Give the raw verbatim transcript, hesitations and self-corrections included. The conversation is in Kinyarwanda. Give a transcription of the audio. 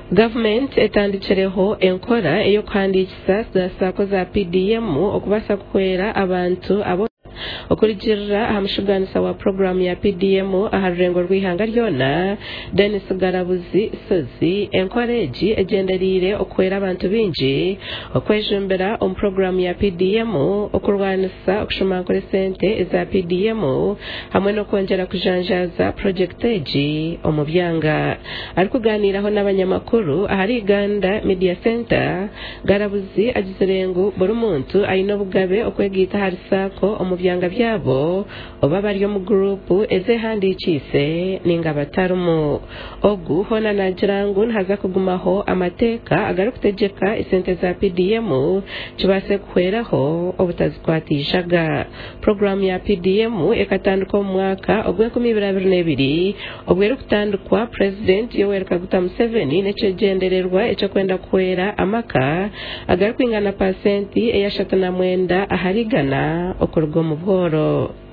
Government etandikireho enkora eyo kuhandikisa za sako za P D M okubasa kukwera abantu abo okurigirira amushuganisa wa program ya P D M aha rurengo rw'ihanga ryona. Dennis Garabuzi Sozi encourage egenderire okwera abantu bingi okwejumbira om program ya P D M okurwanisa okushumankore sente za P D M hamwe no kongera kujanjaza project eji omu byanga. Ari kuganiraho n'abanyamakuru ahari Uganda Media Center, Garabuzi agizerengu buri muntu ayino bugabe okwegita hari sako omu byanga byabo oba bari mu group eze handikise ninga batarumu ogu hona nagirangu nhaza kugumaho amateka agarukutegeka isente za P D M kibase kweraho obutazikwatishaga. Program ya P D M ekatanduka mu mwaka ogw'enkumi ibiri abiri n'ebiri obwere kutandukwa President Yoweri Kaguta Museveni nechegendererwa echo kwenda kwera amaka agarukwingana pasenti eyashatu na mwenda aharigana okurugwa mu bworo.